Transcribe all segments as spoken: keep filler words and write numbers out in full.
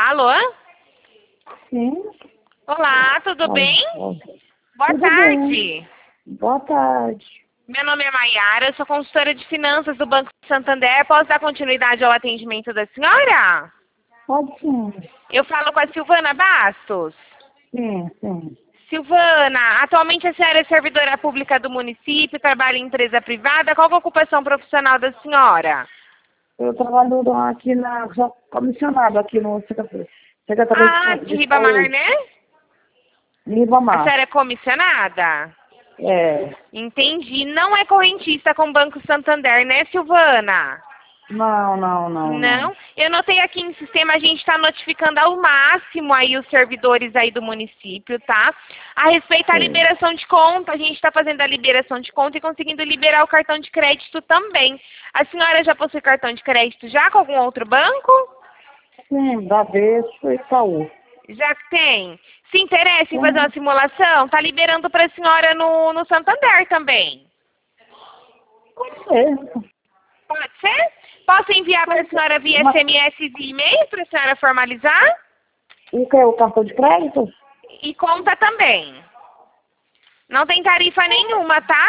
Alô? Sim. Olá, tudo Oi, bem? oi. Boa Tudo tarde. bem. Boa tarde. Meu nome é Maiara, eu sou consultora de finanças do Banco Santander. Posso dar continuidade ao atendimento da senhora? Pode sim. Eu falo com a Silvana Bastos. Sim, sim. Silvana, atualmente a senhora é servidora pública do município, trabalha em empresa privada. Qual é a ocupação profissional da senhora? Eu trabalho aqui na... Sou comissionado aqui no Secretaria Secretaria Ah, de, de de Ribamar, Saúde. né? Em A Ribamar. senhora é comissionada? É. Entendi. Não é correntista com o Banco Santander, né, Silvana? Não, não, não, não. Não. Eu notei aqui no sistema, a gente está notificando ao máximo aí os servidores aí do município, tá? A respeito da Sei. liberação de conta, a gente está fazendo a liberação de conta e conseguindo liberar o cartão de crédito também. A senhora já possui cartão de crédito já com algum outro banco? Sim, Bradesco e Itaú. Já que tem. Se interessa em fazer uma Sim. simulação, tá liberando para a senhora no, no Santander também. Pode ser. Pode ser? Posso enviar para a Pode ser. senhora via Mas S M S e e-mail para a senhora formalizar? o que é o cartão de crédito? E conta também. Não tem tarifa nenhuma, tá?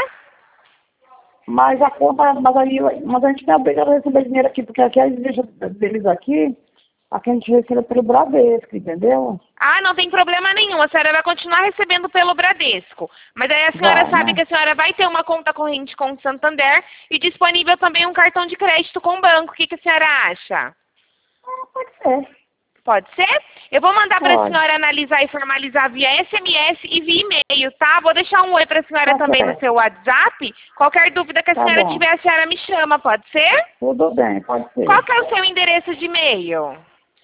Mas a conta, mas aí, mas a gente não é obrigado a receber dinheiro aqui, porque aqui a exigência deles aqui, aqui a gente recebe pelo Bradesco, entendeu? Ah, não tem problema nenhum. A senhora vai continuar recebendo pelo Bradesco. Mas aí a senhora Vai, sabe né? que a senhora vai ter uma conta corrente com o Santander e disponível também um cartão de crédito com o banco. O que, que a senhora acha? Ah, pode ser. Pode ser? Eu vou mandar para a Pode. senhora analisar e formalizar via S M S e via e-mail, tá? Vou deixar um oi para a senhora Tá também no certo. seu WhatsApp. Qualquer dúvida que a Tá senhora bom. tiver, a senhora me chama, pode ser? Tudo bem, pode Qual ser. que é o seu endereço de e-mail?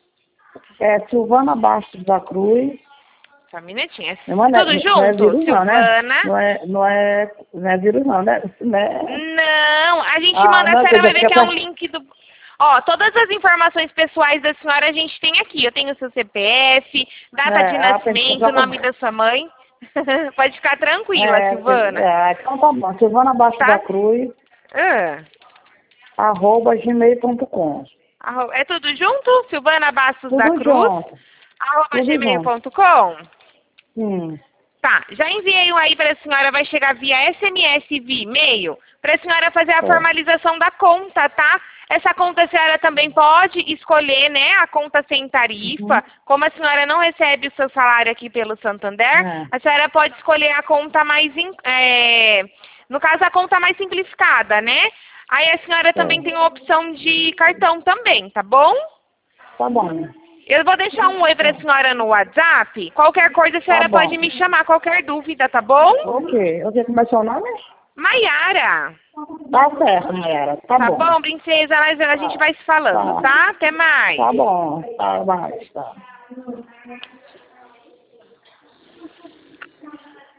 É Silvana Bastos da Cruz. Só um minutinho. Não é, Tudo não é junto? vírus não, né? Silvana? Não é, não é, não é vírus não, né? né? Não, a gente Ah, manda, a não, quer senhora vai dizer, ver porque que é um essa... link do... Ó, todas as informações pessoais da senhora a gente tem aqui. Eu tenho o seu C P F, data de É, a pessoa nascimento, já... o nome da sua mãe. Pode ficar tranquila, É, Silvana. é, então tá bom. Silvana Bastos da Tá? Cruz, Ah, arroba gmail ponto com. arro- é tudo junto? Silvana Bastos da Tudo Cruz, junto. arroba Tudo gmail junto. ponto com. Sim. Tá, já enviei um aí para a senhora, vai chegar via S M S e via e-mail, para a senhora fazer a É. formalização da conta, tá? Essa conta a senhora também pode escolher, né, a conta sem tarifa. Uhum. Como a senhora não recebe o seu salário aqui pelo Santander, É. a senhora pode escolher a conta mais, in- é, no caso, a conta mais simplificada, né? Aí a senhora também tem É. a opção de cartão também, tá bom? Tá bom. Eu vou deixar um oi para a senhora no WhatsApp. Qualquer coisa a Tá senhora pode bom. me chamar, qualquer dúvida, tá bom? Ok. Ok, como é seu nome? Maiara. Tá certo, Mayara. Tá Tá bom. bom, princesa? Mas a gente Tá. vai se falando, Tá. tá? Até mais. Tá bom. Tá, mais, tá.